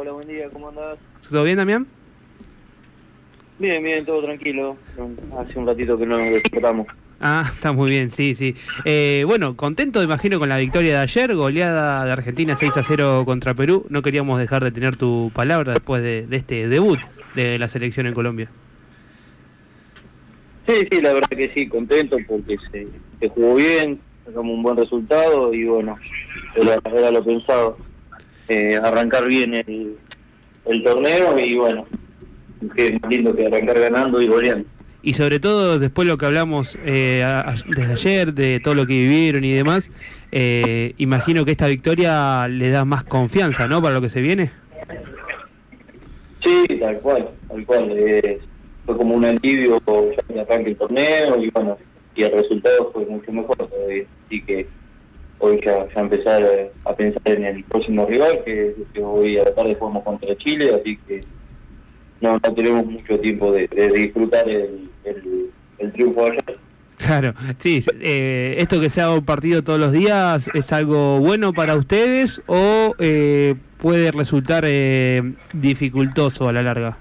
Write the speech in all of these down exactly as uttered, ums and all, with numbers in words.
Hola, buen día, ¿cómo andás? ¿Todo bien, Damián? Bien, bien, todo tranquilo. Hace un ratito que no nos despertamos. Ah, está muy bien, sí, sí. Eh, bueno, contento, imagino, con la victoria de ayer, goleada de Argentina seis a cero contra Perú. No queríamos dejar de tener tu palabra después de, de este debut de la selección en Colombia. Sí, sí, la verdad que sí, contento porque se, se jugó bien, sacamos un buen resultado y bueno, era, era lo pensado. Eh, arrancar bien el, el torneo y bueno, qué más lindo que arrancar ganando y goleando. Y sobre todo, después lo que hablamos eh, a, a, desde ayer, de todo lo que vivieron y demás, eh, imagino que esta victoria le da más confianza, ¿no?, para lo que se viene. Sí, tal cual, tal cual. Eh, fue como un alivio ya que arranque el torneo y bueno, y el resultado fue mucho mejor todavía. Así que hoy ya, ya empezar a pensar en el próximo rival, que, que hoy a la tarde jugamos contra Chile, así que no, no tenemos mucho tiempo de, de disfrutar el, el, el triunfo ayer. Claro, sí, eh, esto que sea un partido todos los días, ¿es algo bueno para ustedes o eh, puede resultar eh, dificultoso a la larga?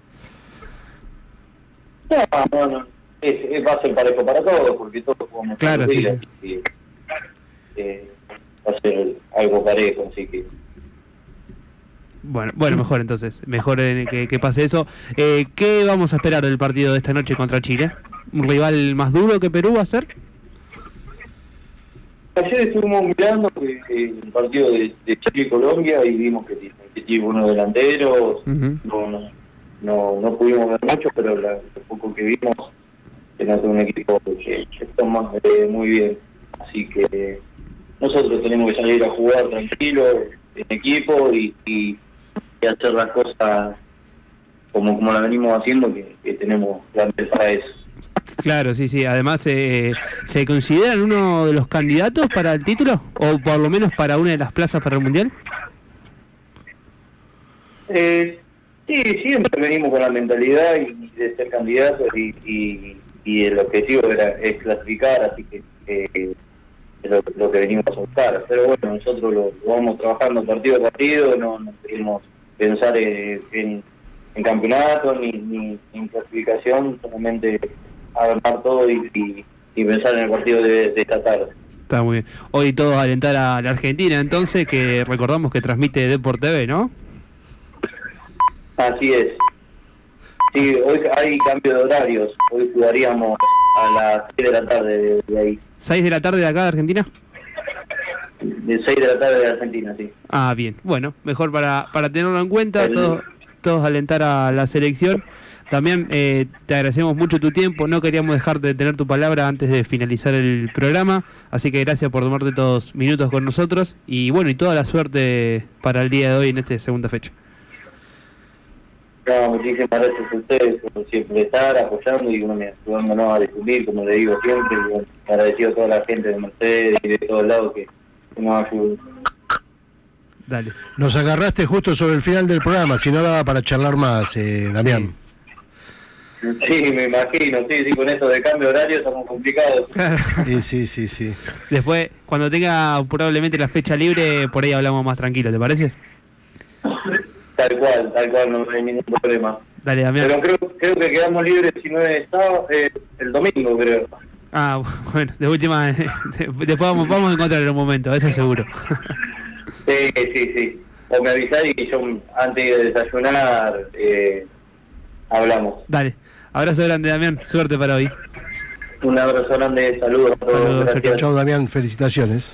No, no, no. Es, es, va a ser parejo para todos, porque todos jugamos claro, todos los sí, días, sí. y, eh, va a ser algo parejo, así que... Bueno, bueno, mejor entonces, mejor que, que pase eso. Eh, ¿Qué vamos a esperar del partido de esta noche contra Chile? ¿Un rival más duro que Perú va a ser? Ayer estuvimos mirando eh, el partido de, de Chile y Colombia y vimos que, que tiene buenos delanteros. Uh-huh. no, no, no, no pudimos ver mucho, pero la, lo poco que vimos tenemos un equipo que, que toma eh, muy bien. Así que nosotros tenemos que salir a jugar tranquilo en equipo y, y y hacer las cosas como como la venimos haciendo, que, que tenemos plantel para eso. Claro, sí, sí. Además, eh, ¿se consideran uno de los candidatos para el título? ¿O por lo menos para una de las plazas para el Mundial? Eh, sí, siempre venimos con la mentalidad y de ser candidatos y, y, y el objetivo era es clasificar, así que eh, es lo, lo que venimos a buscar. Pero bueno, nosotros lo, lo vamos trabajando partido a partido, no, no queremos pensar en, en, en campeonato ni, ni en clasificación, solamente armar todo y, y, y pensar en el partido de, de esta tarde. Está muy bien. Hoy todos alentar a la Argentina, entonces, que recordamos que transmite Deport T V, ¿no? Así es. Sí, hoy hay cambio de horarios. Hoy jugaríamos a las seis de la tarde de, de ahí. ¿seis de la tarde de acá de Argentina? De seis de la tarde de Argentina, sí. Ah, bien. Bueno, mejor para, para tenerlo en cuenta, El... todos, todos alentar a la selección. También eh, te agradecemos mucho tu tiempo, no queríamos dejarte de tener tu palabra antes de finalizar el programa, así que gracias por tomarte estos minutos con nosotros y bueno, y toda la suerte para el día de hoy en esta segunda fecha. No, muchísimas gracias a ustedes por siempre estar apoyando y bueno, ayudándonos a difundir, como le digo siempre, y bueno, agradecido a toda la gente de Mercedes y de todos lados que, que nos ayudan. Dale. Nos agarraste justo sobre el final del programa, si no daba para charlar más, eh, Damián. Sí. sí, me imagino, sí, sí, con eso de cambio de horario estamos complicados. Sí, sí, sí, sí. Después, cuando tenga probablemente la fecha libre, por ahí hablamos más tranquilo, ¿te parece? Tal cual, tal cual, no hay ningún problema. Dale, Damián. Pero creo, creo que quedamos libres si no es sábado, eh, el domingo, creo. Ah, bueno, de última, después vamos, vamos a encontrar en un momento, eso seguro. Sí, sí, sí. O me avisás y yo antes de desayunar eh, hablamos. Dale. Abrazo grande, Damián. Suerte para hoy. Un abrazo grande, saludos a todos. Chao, Damián. Felicitaciones.